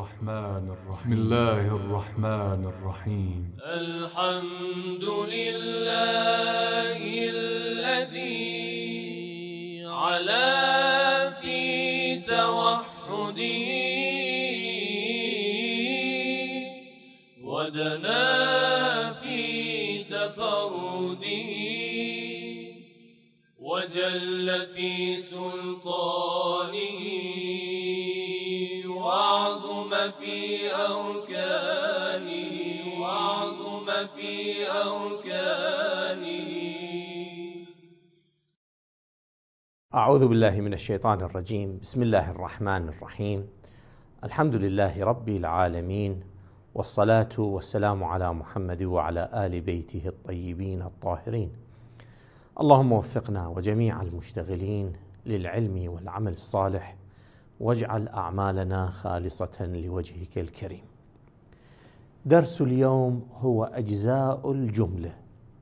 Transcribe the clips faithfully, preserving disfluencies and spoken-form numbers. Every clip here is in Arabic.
الرحمن الرحيم بسم الله الرحمن الرحيم الحمد لله الذي علا في توحده ودنا في تفرده وجل في سلطانه وعظم في أركانه وعظم في أركانه. أعوذ بالله من الشيطان الرجيم. بسم الله الرحمن الرحيم. الحمد لله رب العالمين، والصلاة والسلام على محمد وعلى آل بيته الطيبين الطاهرين. اللهم وفقنا وجميع المشتغلين للعلم والعمل الصالح، واجعل أعمالنا خالصة لوجهك الكريم. درس اليوم هو أجزاء الجملة.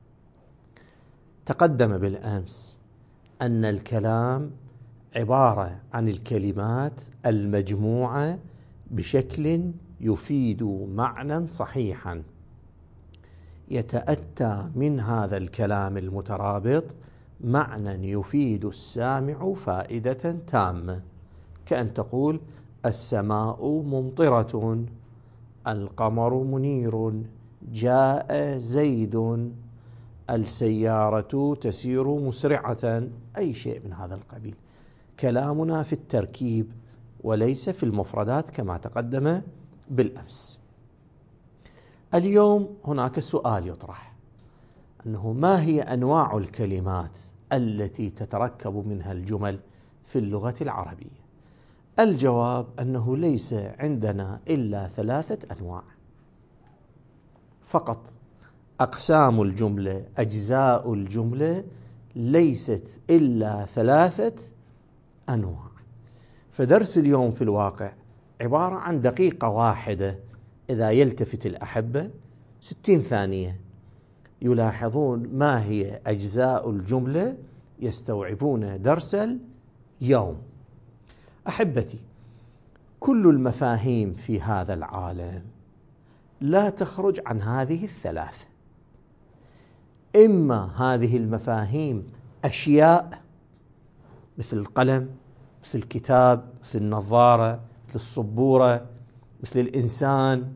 تقدم بالأمس أن الكلام عبارة عن الكلمات المجموعة بشكل يفيد معنى صحيحا، يتأتى من هذا الكلام المترابط معنى يفيد السامع فائدة تامة، كأن تقول السماء ممطرة، القمر منير، جاء زيد، السيارة تسير مسرعة، أي شيء من هذا القبيل. كلامنا في التركيب وليس في المفردات كما تقدم بالأمس. اليوم هناك سؤال يطرح، أنه ما هي أنواع الكلمات التي تتركب منها الجمل في اللغة العربية؟ الجواب أنه ليس عندنا إلا ثلاثة أنواع فقط. أقسام الجملة، أجزاء الجملة ليست إلا ثلاثة أنواع. فدرس اليوم في الواقع عبارة عن دقيقة واحدة، إذا يلتفت الأحبة ستين ثانية يلاحظون ما هي أجزاء الجملة، يستوعبون درس اليوم. أحبتي، كل المفاهيم في هذا العالم لا تخرج عن هذه الثلاثة. إما هذه المفاهيم أشياء مثل القلم، مثل الكتاب، مثل النظارة، مثل الصبورة، مثل الإنسان،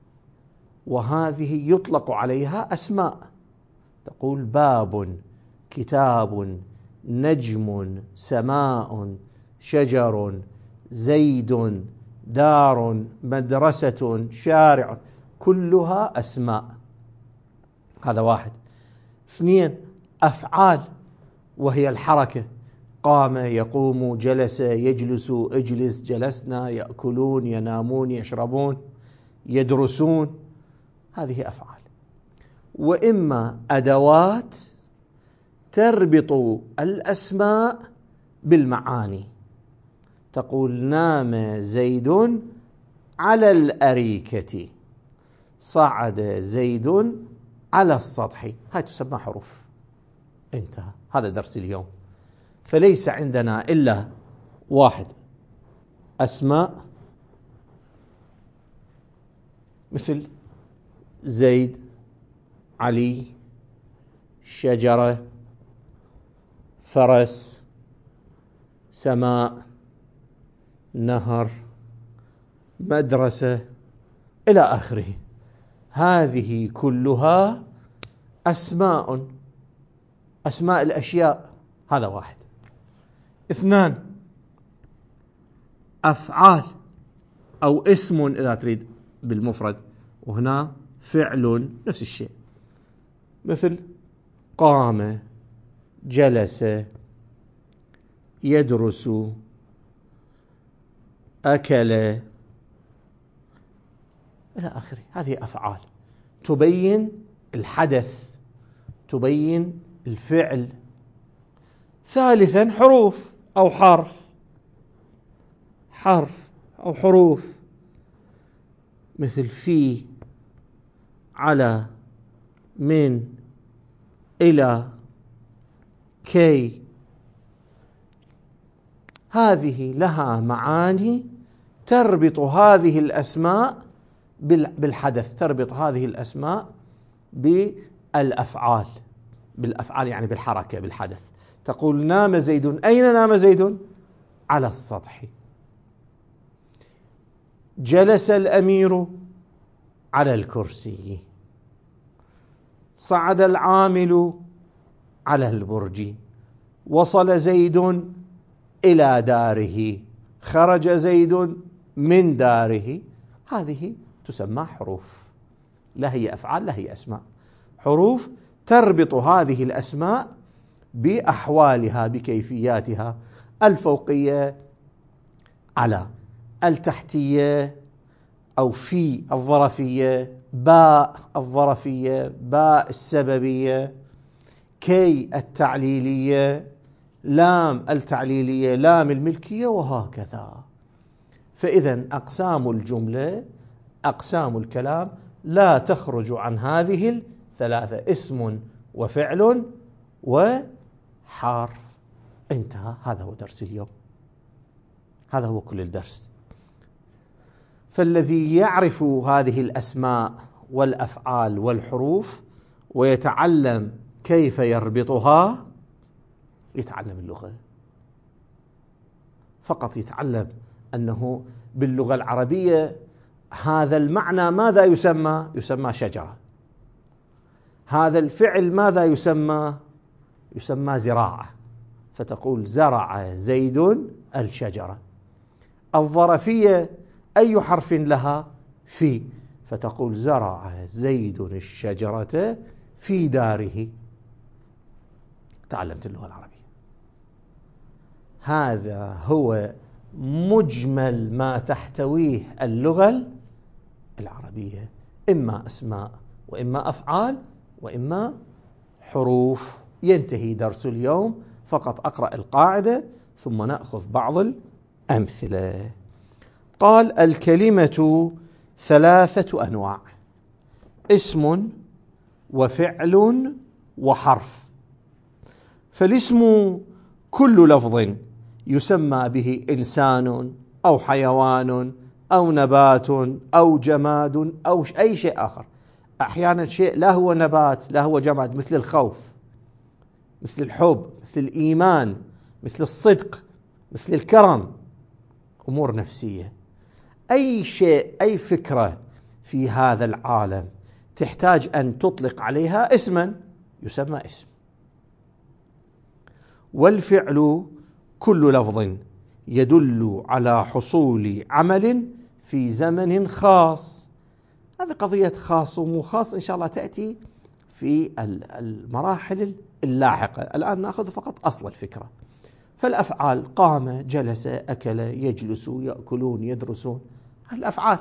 وهذه يطلق عليها أسماء، تقول باب، كتاب، نجم، سماء، شجر، زيد، دار، مدرسة، شارع، كلها أسماء. هذا واحد. اثنين، أفعال، وهي الحركة، قام، يقوم، جلس، يجلس، اجلس، جلسنا، يأكلون، ينامون، يشربون، يدرسون، هذه أفعال. وإما أدوات تربط الأسماء بالمعاني، تقول نام زيد على الأريكة، صعد زيد على السطح، هاي تسمى حروف. انتهى، هذا درس اليوم. فليس عندنا إلا واحد، أسماء مثل زيد، علي، شجرة، فرس، سماء، نهر، مدرسة، إلى آخره. هذه كلها أسماء، أسماء الأشياء. هذا واحد. اثنان، أفعال أو اسم إذا تريد بالمفرد، وهنا فعل نفس الشيء، مثل قام، جلس، يدرس، أكل، إلى آخره. هذه أفعال تبين الحدث، تبين الفعل. ثالثا، حروف أو حرف، حرف أو حروف، مثل في، على، من، إلى، كي. هذه لها معاني تربط هذه الأسماء بالحدث، تربط هذه الأسماء بالأفعال، بالأفعال يعني بالحركة بالحدث. تقول نام زيد، أين نام زيد؟ على السطح. جلس الأمير على الكرسي. صعد العامل على البرج. وصل زيد إلى داره. خرج زيد من داره. هذه تسمى حروف، لا هي أفعال لا هي أسماء. حروف تربط هذه الأسماء بأحوالها بكيفياتها، الفوقية على، التحتية أو في الظرفية، باء الظرفية، باء السببية، كي التعليلية، لام التعليلية، لام الملكية، وهكذا. فإذا أقسام الجملة، أقسام الكلام لا تخرج عن هذه الثلاثة: اسم وفعل وحرف. انتهى. هذا هو درس اليوم، هذا هو كل الدرس. فالذي يعرف هذه الأسماء والأفعال والحروف ويتعلم كيف يربطها يتعلم اللغة. فقط يتعلم أنه باللغة العربية هذا المعنى ماذا يسمى؟ يسمى شجرة. هذا الفعل ماذا يسمى؟ يسمى زراعة، فتقول زرع زيد الشجرة. الظرفية أي حرف لها؟ في، فتقول زرع زيد الشجرة في داره. تعلمت اللغة العربية. هذا هو مجمل ما تحتويه اللغة العربية، إما أسماء وإما أفعال وإما حروف. ينتهي درس اليوم، فقط أقرأ القاعدة ثم نأخذ بعض الأمثلة. قال: الكلمة ثلاثة أنواع: اسم وفعل وحرف. فالاسم كل لفظ يسمى به إنسان أو حيوان أو نبات أو جماد أو أي شيء آخر. أحيانا شيء لا هو نبات لا هو جماد، مثل الخوف، مثل الحب، مثل الإيمان، مثل الصدق، مثل الكرم، أمور نفسية. أي شيء، أي فكرة في هذا العالم تحتاج أن تطلق عليها اسما يسمى اسم. والفعل كل لفظ يدل على حصول عمل في زمن خاص. هذه قضية خاص ومو خاص إن شاء الله تأتي في المراحل اللاحقة. الآن نأخذ فقط أصل الفكرة. فالأفعال: قام، جلس، أكل، يجلس، يأكلون، يدرسون، الأفعال.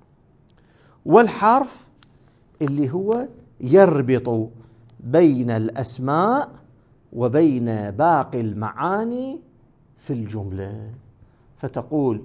والحرف اللي هو يربط بين الأسماء وبين باقي المعاني في الجملة. فتقول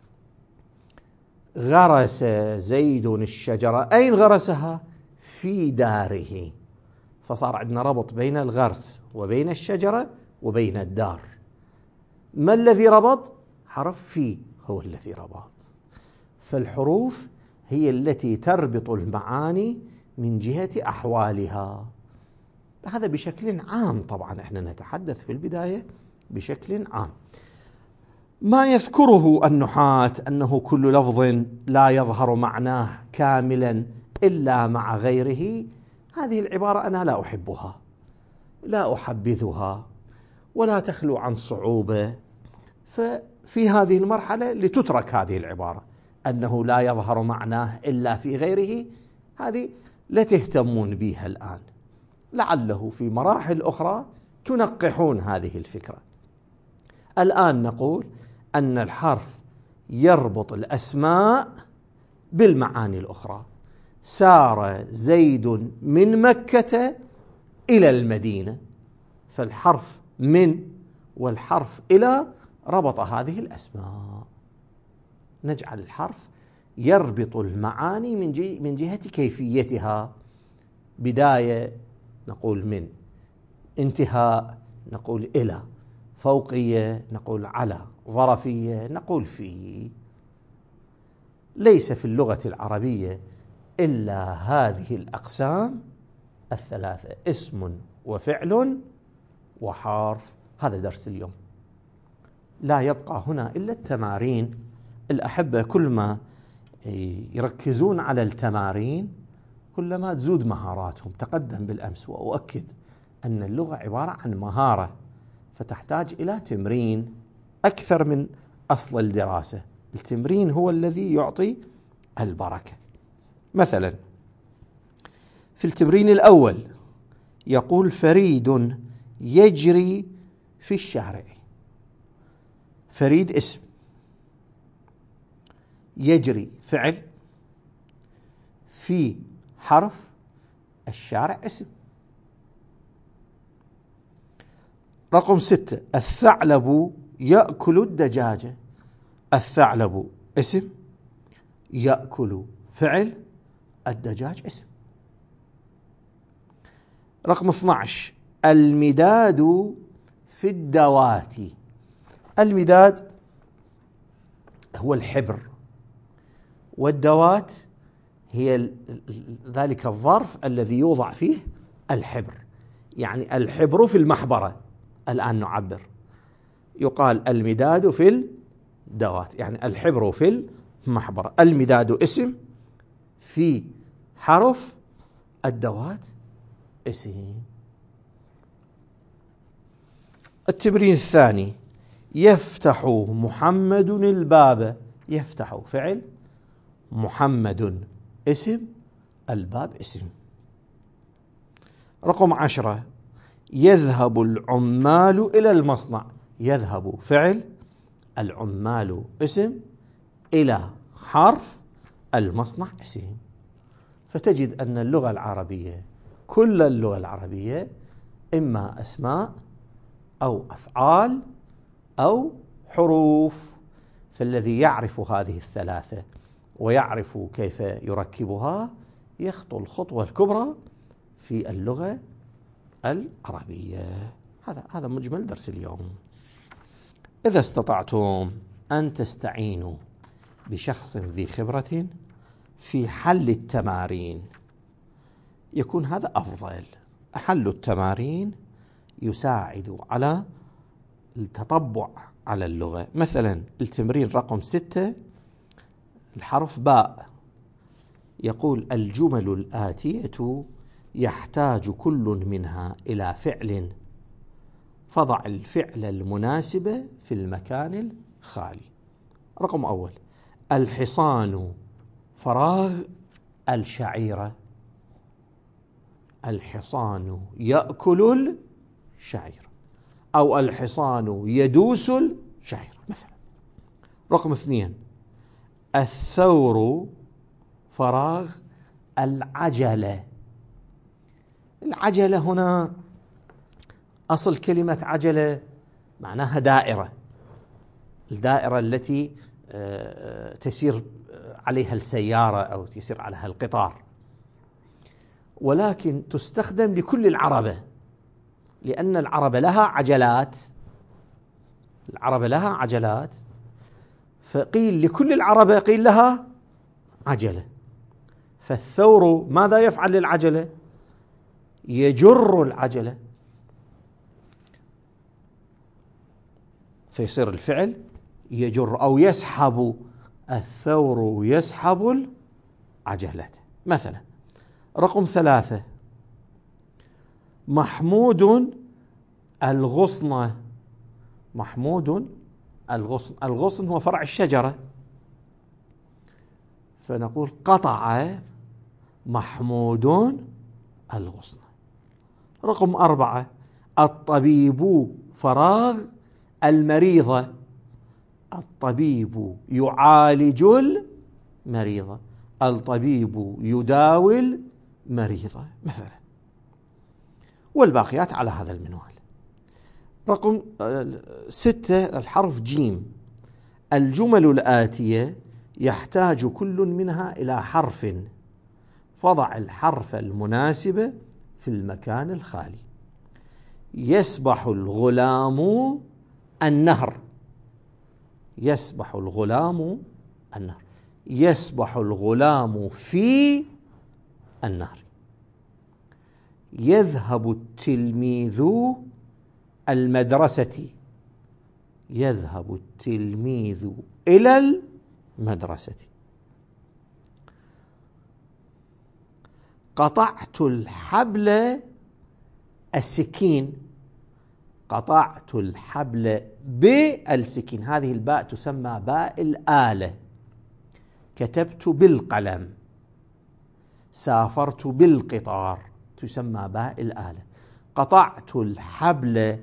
غرس زيد الشجرة. أين غرسها؟ في داره. فصار عندنا ربط بين الغرس وبين الشجرة وبين الدار. ما الذي ربط؟ حرف في هو الذي ربط. فالحروف هي التي تربط المعاني من جهة أحوالها. هذا بشكل عام، طبعا احنا نتحدث في البداية بشكل عام. ما يذكره النحاة أنه كل لفظ لا يظهر معناه كاملا إلا مع غيره، هذه العبارة أنا لا أحبها، لا أحبذها، ولا تخلو عن صعوبة. ففي هذه المرحلة لتترك هذه العبارة، أنه لا يظهر معناه إلا في غيره، هذه لا تهتمون بها الآن، لعله في مراحل أخرى تنقحون هذه الفكرة. الآن نقول أن الحرف يربط الأسماء بالمعاني الأخرى. سار زيد من مكة إلى المدينة، فالحرف من والحرف إلى ربط هذه الأسماء. نجعل الحرف يربط المعاني من جهة, من جهة كيفيتها. بداية نقول من، انتهاء نقول إلى، فوقية نقول على، ظرفية نقول في. ليس في اللغة العربية إلا هذه الأقسام الثلاثة: اسم وفعل وحرف. هذا درس اليوم. لا يبقى هنا إلا التمارين. الأحبة كل ما يركزون على التمارين كلما تزود مهاراتهم. تقدم بالأمس وأؤكد أن اللغة عبارة عن مهارة، فتحتاج إلى تمرين أكثر من أصل الدراسة. التمرين هو الذي يعطي البركة. مثلا في التمرين الأول يقول: فريد يجري في الشارع. فريد اسم، يجري فعل، في حرف، الشارع اسم. رقم ستة: الثعلب يأكل الدجاجة. الثعلب اسم، يأكل فعل، الدجاج اسم. رقم اثني عشر: المداد في الدوات. المداد هو الحبر، والدوات هي ذلك الظرف الذي يوضع فيه الحبر. يعني الحبر في المحبرة. الآن نعبر، يقال المداد في الدوات، يعني الحبر في المحبرة. المداد اسم، في حرف، الدوات اسم. التمرين الثاني: يفتح محمد الباب. يفتح فعل، محمد اسم، الباب اسم. رقم عشرة: يذهب العمال إلى المصنع. يذهب فعل، العمال اسم، إلى حرف، المصنع اسم. فتجد أن اللغة العربية، كل اللغة العربية، إما أسماء أو أفعال أو حروف. فالذي يعرف هذه الثلاثة ويعرف كيف يركبها يخطو الخطوة الكبرى في اللغة العربية. هذا هذا مجمل درس اليوم. إذا استطعتم أن تستعينوا بشخص ذي خبرة في حل التمارين يكون هذا أفضل. حل التمارين يساعد على التطبع على اللغة. مثلا التمرين رقم ستة، الحرف باء، يقول: الجمل الآتية يحتاج كل منها إلى فعل، فضع الفعل المناسب في المكان الخالي. رقم أول: الحصان فراغ الشعيرة. الحصان يأكل الشعير، أو الحصان يدوس الشعير مثلا. رقم اثنين: الثور فراغ العجلة. العجلة هنا أصل كلمة عجلة معناها دائرة، الدائرة التي تسير عليها السيارة أو تسير عليها القطار، ولكن تستخدم لكل العربة، لأن العربة لها عجلات. العربة لها عجلات، فقيل لكل العربة قيل لها عجلة. فالثور ماذا يفعل للعجلة؟ يجر العجلة، فيصير الفعل يجر أو يسحب. الثور يسحب العجلة مثلا. رقم ثلاثة: محمود الغصن. محمود الغصن، الغصن هو فرع الشجرة، فنقول: قطع محمود الغصن. رقم أربعة: الطبيب فراغ المريضة. الطبيب يعالج المريضة، الطبيب يداوي المريضة مثلا. والباقيات على هذا المنوال. رقم ستة، الحرف جيم. الجمل الآتية يحتاج كل منها إلى حرف، فضع الحرف المناسب في المكان الخالي. يسبح الغلام النهر. يسبح الغلام النهر، يسبح الغلام في النهر. يذهب التلميذ المدرسة. يذهب التلميذ إلى المدرسة. قطعت الحبل السكين. قطعت الحبل بالسكين. هذه الباء تسمى باء الآلة. كتبت بالقلم. سافرت بالقطار تسمى باء الآلة. قطعت الحبل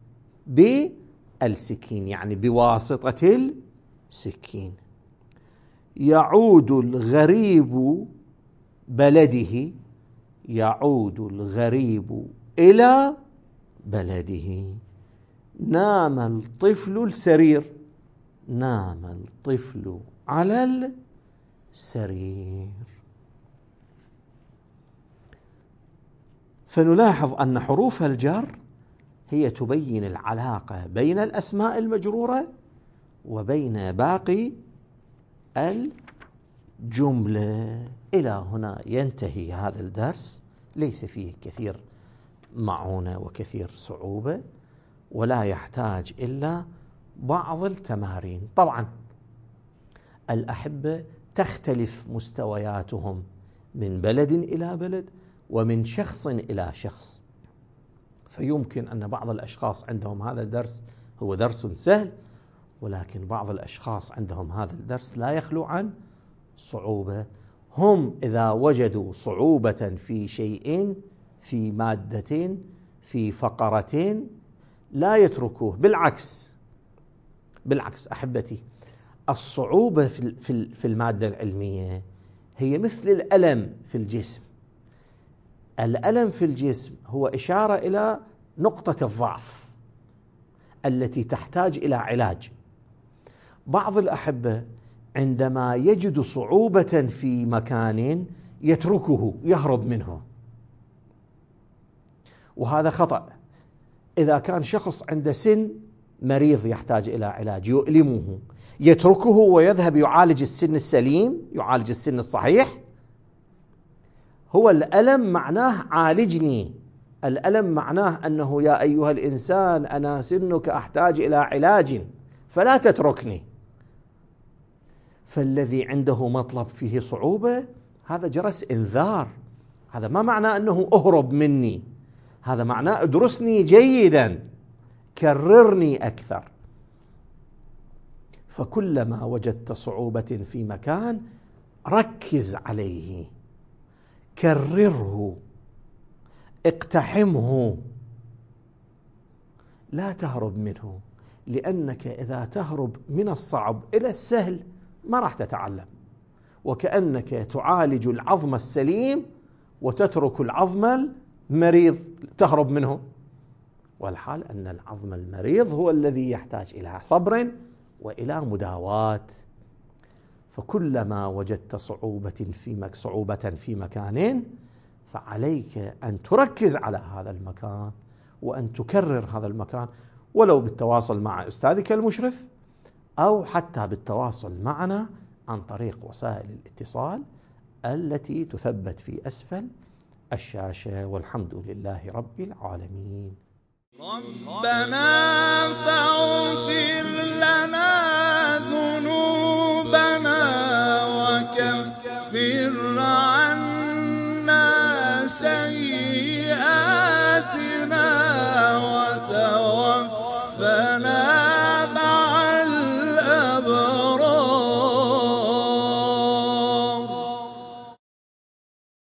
بالسكين يعني بواسطة السكين. يعود الغريب بلده. يعود الغريب إلى بلده. نام الطفل السرير. نام الطفل على السرير. فنلاحظ أن حروف الجر هي تبين العلاقة بين الأسماء المجرورة وبين باقي الجملة. إلى هنا ينتهي هذا الدرس. ليس فيه كثير معونة وكثير صعوبة، ولا يحتاج إلا بعض التمارين. طبعا الأحبة تختلف مستوياتهم من بلد إلى بلد ومن شخص إلى شخص، فيمكن أن بعض الأشخاص عندهم هذا الدرس هو درس سهل، ولكن بعض الأشخاص عندهم هذا الدرس لا يخلو عن صعوبة. هم إذا وجدوا صعوبة في شيء، في مادة، في فقرة، لا يتركوه. بالعكس بالعكس أحبتي، الصعوبة في المادة العلمية هي مثل الألم في الجسم. الألم في الجسم هو إشارة إلى نقطة الضعف التي تحتاج إلى علاج. بعض الأحبة عندما يجد صعوبة في مكان يتركه، يهرب منه، وهذا خطأ. إذا كان شخص عنده سن مريض يحتاج إلى علاج يؤلمه، يتركه ويذهب يعالج السن السليم، يعالج السن الصحيح. هو الألم معناه عالجني. الألم معناه أنه يا أيها الإنسان أنا سنك أحتاج إلى علاج فلا تتركني. فالذي عنده مطلب فيه صعوبة هذا جرس إنذار. هذا ما معناه أنه أهرب مني، هذا معناه ادرسني جيدا، كررني أكثر. فكلما وجدت صعوبة في مكان ركز عليه، كرره، اقتحمه، لا تهرب منه، لأنك إذا تهرب من الصعب إلى السهل ما راح تتعلم، وكأنك تعالج العظم السليم وتترك العظم المريض تهرب منه، والحال أن العظم المريض هو الذي يحتاج إلى صبر وإلى مداواة. فكلما وجدت صعوبة في مك صعوبة في مكان فعليك أن تركز على هذا المكان وأن تكرر هذا المكان، ولو بالتواصل مع أستاذك المشرف أو حتى بالتواصل معنا عن طريق وسائل الاتصال التي تثبت في أسفل الشاشة. والحمد لله رب العالمين. ربنا فاغفر لنا ذنوبنا وكفر عنا سيئاتنا وتوفنا